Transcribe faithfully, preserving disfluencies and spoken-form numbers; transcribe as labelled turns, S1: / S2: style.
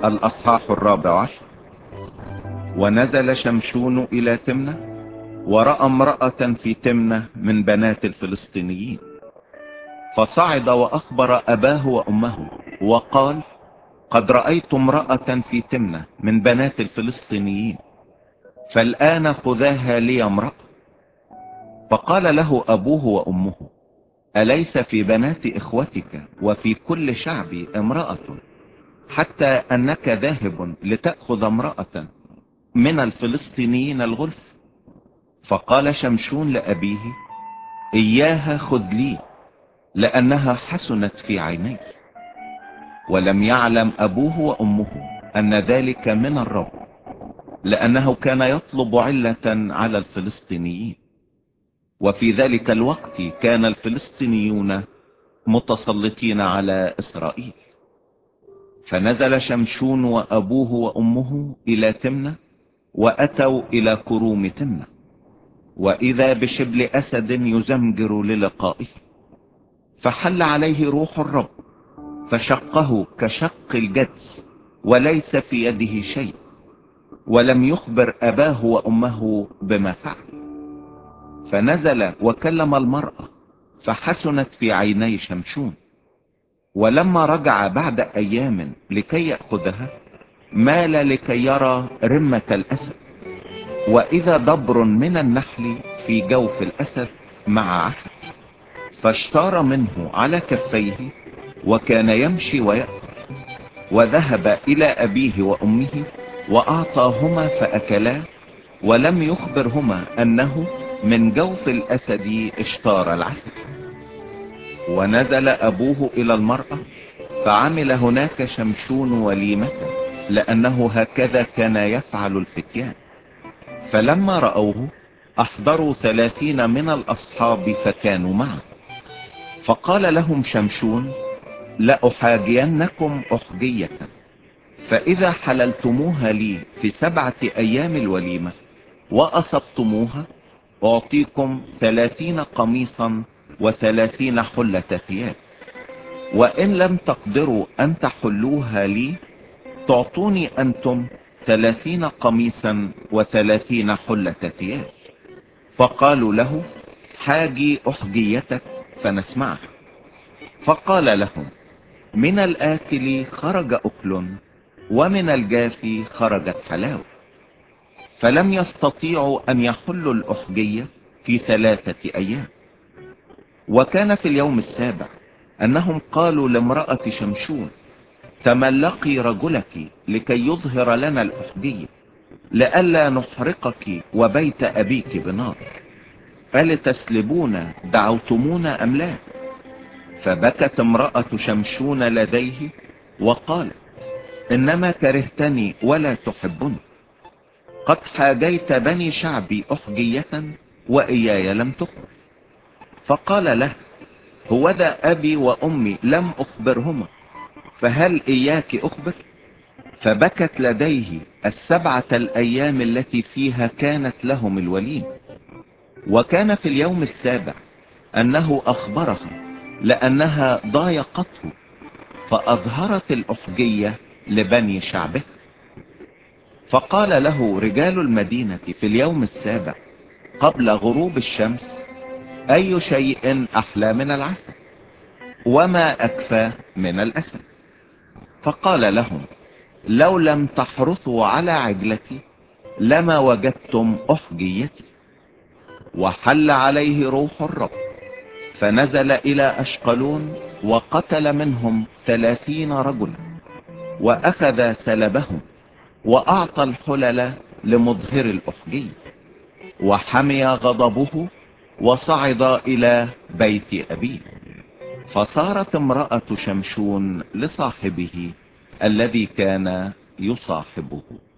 S1: الأصحاح الرابع عشر. ونزل شمشون إلى تمنة، ورأى امرأة في تمنة من بنات الفلسطينيين، فصعد وأخبر أباه وأمه وقال: قد رأيت امرأة في تمنة من بنات الفلسطينيين، فالآن خذاها لي امرأة. فقال له أبوه وأمه: أليس في بنات إخوتك وفي كل شعبي امرأة، حتى أنك ذاهب لتأخذ امرأة من الفلسطينيين الغلف؟ فقال شمشون لأبيه: إياها خذ لي، لأنها حسنت في عيني. ولم يعلم أبوه وأمه أن ذلك من الرب، لأنه كان يطلب علة على الفلسطينيين. وفي ذلك الوقت كان الفلسطينيون متسلطين على إسرائيل. فنزل شمشون وأبوه وأمه إلى تمنة، وأتوا إلى كروم تمنة، وإذا بشبل أسد يزمجر للقائه، فحل عليه روح الرب فشقه كشق الجدي، وليس في يده شيء، ولم يخبر أباه وأمه بما فعل. فنزل وكلم المرأة فحسنت في عيني شمشون. ولما رجع بعد أيام لكي يأخذها، مال لكي يرى رمة الأسد، وإذا دبر من النحل في جوف الأسد مع عسل، فاشتار منه على كفيه، وكان يمشي ويأكل. وذهب إلى أبيه وأمه وأعطاهما فأكلا، ولم يخبرهما أنه من جوف الأسد اشتار العسل. ونزل أبوه إلى المرأة، فعمل هناك شمشون وليمة، لأنه هكذا كان يفعل الفتيان. فلما رأوه أحضروا ثلاثين من الأصحاب فكانوا معه. فقال لهم شمشون: لأحاجينكم أحجية، فإذا حللتموها لي في سبعة أيام الوليمة وأصبتموها، أعطيكم ثلاثين قميصا وثلاثين حلة ثياب. وإن لم تقدروا أن تحلوها لي، تعطوني أنتم ثلاثين قميصا وثلاثين حلة ثياب. فقالوا له: حاجي أحجيتك فنسمعها. فقال لهم: من الآكل خرج أكل، ومن الجافي خرجت حلاوة. فلم يستطيعوا أن يحلوا الأحجية في ثلاثة أيام. وكان في اليوم السابع أنهم قالوا لامرأة شمشون: تملقي رجلك لكي يظهر لنا الأحجية، لئلا نحرقك وبيت أبيك بنار. ألتسلبون دعوتمونا أم لا؟ فبكت امرأة شمشون لديه وقالت: إنما كرهتني ولا تحبني، قد حاجيت بني شعبي أحجية وإياي لم تخبر. فقال له: هوذا أبي وأمي لم أخبرهما، فهل إياك أخبر؟ فبكت لديه السبعة الأيام التي فيها كانت لهم الوليم. وكان في اليوم السابع أنه أخبرها، لأنها ضايقته، فأظهرت الأحجية لبني شعبه. فقال له رجال المدينة في اليوم السابع قبل غروب الشمس: أي شيء أحلى من العسل، وما أكفى من الأسد؟ فقال لهم: لو لم تحرثوا على عجلتي لما وجدتم أحجيتي. وحل عليه روح الرب، فنزل إلى أشقلون وقتل منهم ثلاثين رجلا، وأخذ سلبهم، وأعطى الحلل لمظهر الأحجية. وحمي غضبه وصعد إلى بيت أبيه. فصارت امرأة شمشون لصاحبه الذي كان يصاحبه.